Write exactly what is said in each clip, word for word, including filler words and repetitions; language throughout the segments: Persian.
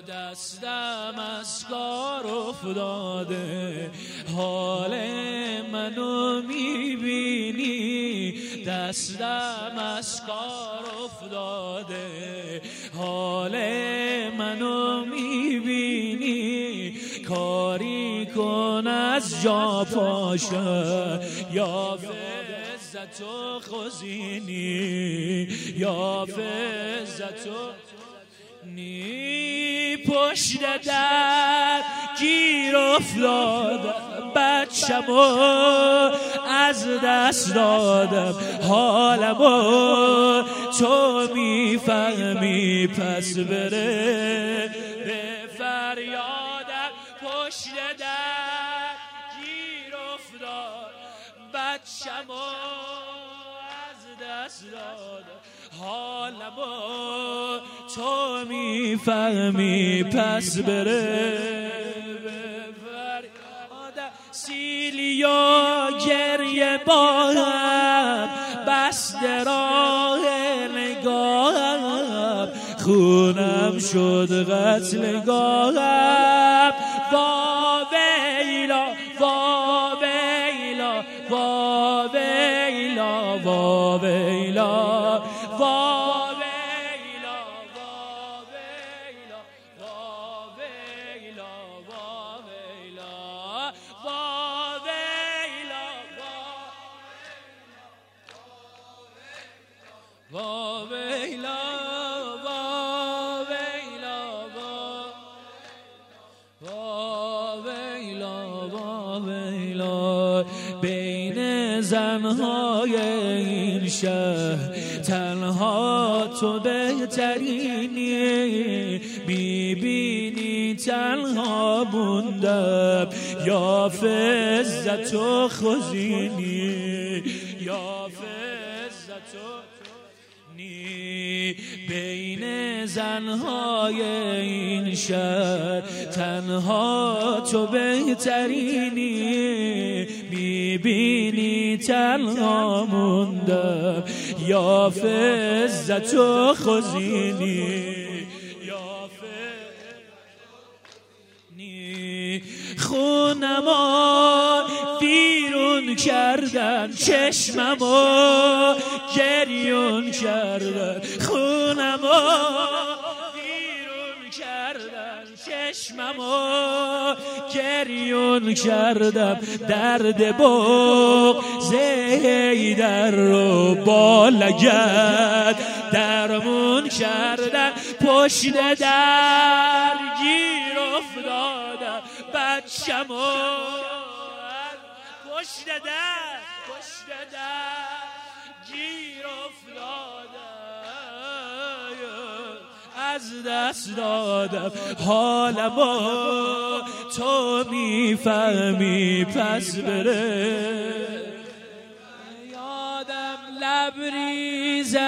دستم از کار افتاده، حال منو میبینی. دستم از کار افتاده، حال منو میبینی. کاری کن از جا پاشه، یا فزت و خزینی، یا فزت و نی. پشت در گیر افتادم، بچه‌مو از دست دادم. حالمو تو میفهمی، پس بره به فریادم. پشت در گیر افتاد، بچه‌مو از دست دادم. حالمو تو میفهمی، پس بره به فریادم. سیلیا گریه با هم بست راه نگاهم، خونم شد قتلگاهم. وا ویلا وا ویلا وا ویلا وا ویلا وا ویلا وا ویلا وا ویلا وا ویلا وا ویلا وا ویلا وا ویلا وا ویلا. بین زنهای این شهر تنها تو بهترینی. میبینی تنها موندم، یا فزت و خزینی، یا فزت و نی. بین زنهای این شهر تنها تو بهترینی. میبینی تنها موندم، یا فزت و خزینی، یا فزنی. خونمو بیرون کردن، چشممو گریون کردن. خونمو بیرون کردن، چشممو گریون کردم. درد بغض حیدر رو با لگد درمون کردن. پشت در گیر افتادم، بچه‌مو پشت در پشت در گیر افتادم، از دست دادم. حالمو تو میفهمی، پس بره. یادم لبریز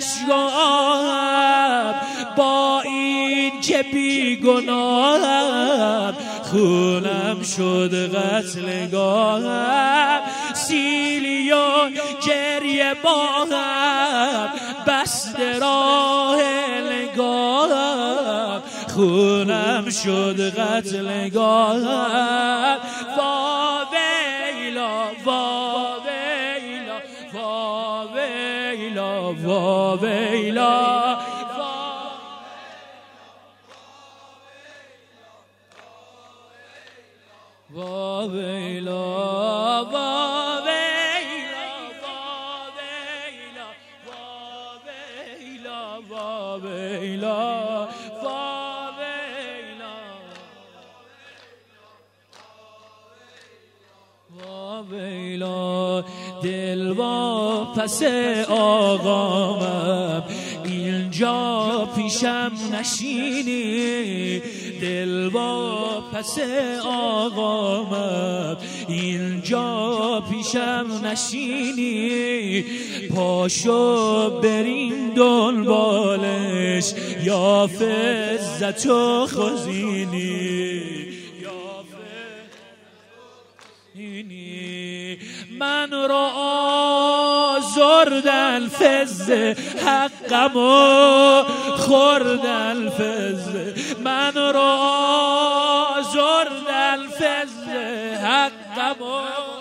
اشکام با این که بیگناهم، خونم شد قتلگاهم. سیلیا گریه با هم بست راه نگاهم، خونم شد قتلگاهم. وا ویلا وا ویلا وا ویلا وا ویلا وا ویلا وا ویلا وا ویلا وا ویلا وا ویلا. دل با پس آقامم اینجا پیشم نشینی. دل با پس آقامم اینجا پیشم نشینی. پاشو بریم دنبالش، یا فزت و خزینی. من را آزرد الفز حقم و خورد الفز من را آزرد الفز حقم و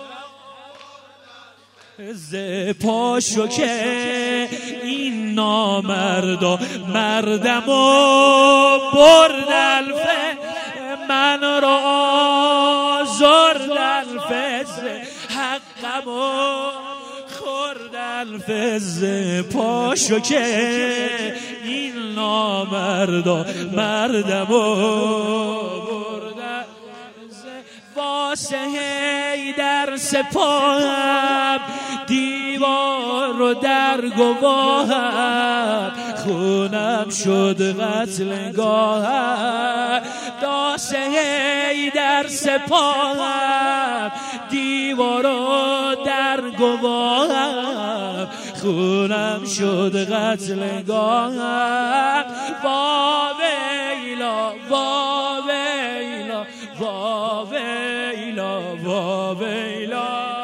ز پاشو که این نامردا مردم و برد الفز من را آزرد الفز حقم و خورد الفز پاشو که این نامردا مردم و برد الفز واسه هی در سپاهم دیوار و در گواهم خونم شد قتلگاهم داسه هی در سپاهم دیوار و در گواهم خونم شد قتلگاهم وا ویلا وا ویلا وا ویلا وا ویلا